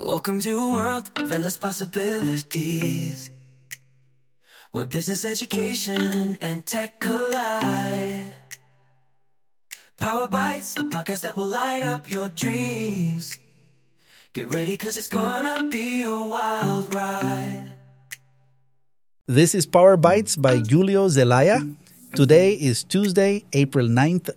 Welcome to a world of endless possibilities, where business, education, and tech collide. Power Bites, the podcast that will light up your dreams. Get ready, cause it's gonna be a wild ride. This is Power Bites by Julio Zelaya. Today is Tuesday, April 9th,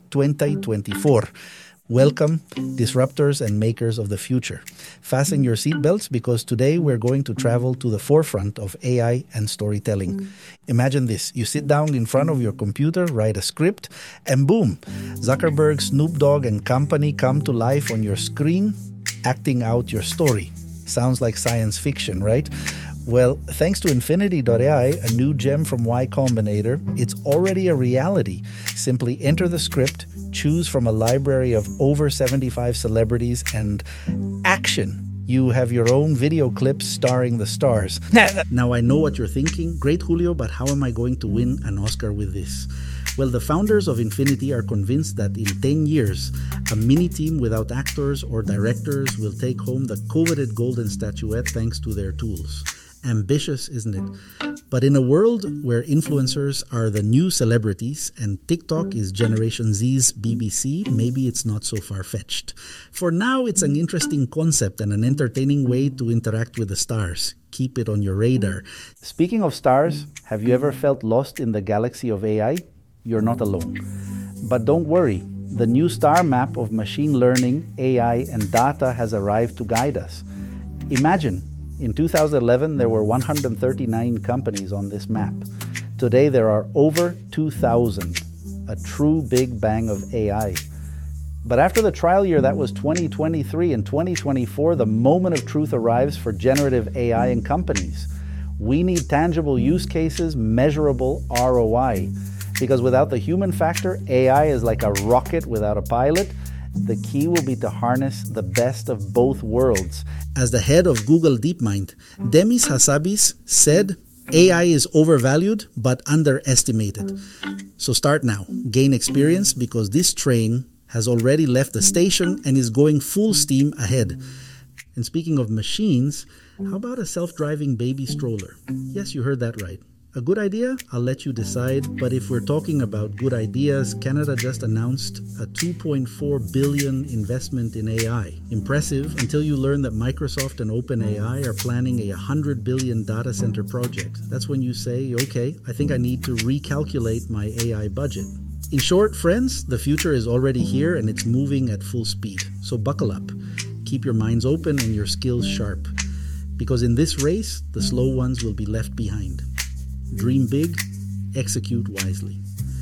2024. Welcome, disruptors and makers of the future. Fasten your seatbelts because today we're going to travel to the forefront of AI and storytelling. Imagine this. You sit down in front of your computer, write a script, and boom, Zuckerberg, Snoop Dogg, and company come to life on your screen, acting out your story. Sounds like science fiction, right? Well, thanks to Infinity.ai, a new gem from Y Combinator, it's already a reality. Simply enter the script, choose from a library of over 75 celebrities, and action! You have your own video clips starring the stars. Now I know what you're thinking. Great, Julio, but how am I going to win an Oscar with this? Well, the founders of Infinity are convinced that in 10 years, a mini team without actors or directors will take home the coveted golden statuette thanks to their tools. Ambitious, isn't it? But in a world where influencers are the new celebrities and TikTok is Generation Z's BBC, maybe it's not so far-fetched. For now, it's an interesting concept and an entertaining way to interact with the stars. Keep it on your radar. Speaking of stars, have you ever felt lost in the galaxy of AI? You're not alone. But don't worry, the new star map of machine learning, AI, and data has arrived to guide us. Imagine, in 2011, there were 139 companies on this map. Today, there are over 2,000, a true big bang of AI. But after the trial year, that was 2023, and 2024, the moment of truth arrives for generative AI in companies. We need tangible use cases, measurable ROI. Because without the human factor, AI is like a rocket without a pilot. The key will be to harness the best of both worlds. As the head of Google DeepMind, Demis Hassabis said, AI is overvalued but underestimated. So start now. Gain experience because this train has already left the station and is going full steam ahead. And speaking of machines, how about a self-driving baby stroller? Yes, you heard that right. A good idea? I'll let you decide. But if we're talking about good ideas, Canada just announced a $2.4 billion investment in AI. Impressive until you learn that Microsoft and OpenAI are planning a $100 billion data center project. That's when you say, okay, I think I need to recalculate my AI budget. In short, friends, the future is already here and it's moving at full speed. So buckle up. Keep your minds open and your skills sharp. Because in this race, the slow ones will be left behind. Dream big, execute wisely.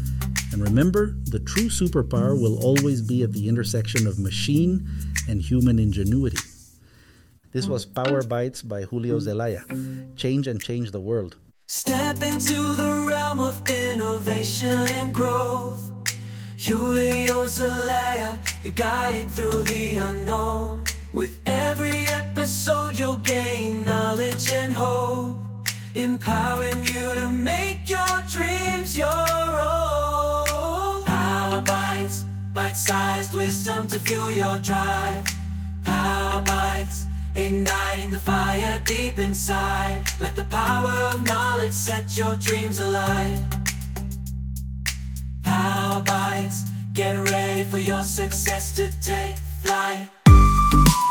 And remember, the true superpower will always be at the intersection of machine and human ingenuity. This was Power Bites by Julio Zelaya. Change and change the world. Step into the realm of innovation and growth. Julio Zelaya, your guide through the unknown. With every episode you'll gain knowledge and hope, empowering you to make your dreams your own. Power Bites, bite-sized wisdom to fuel your drive. Power Bites, igniting the fire deep inside. Let the power of knowledge set your dreams alive. Power Bites, get ready for your success to take flight.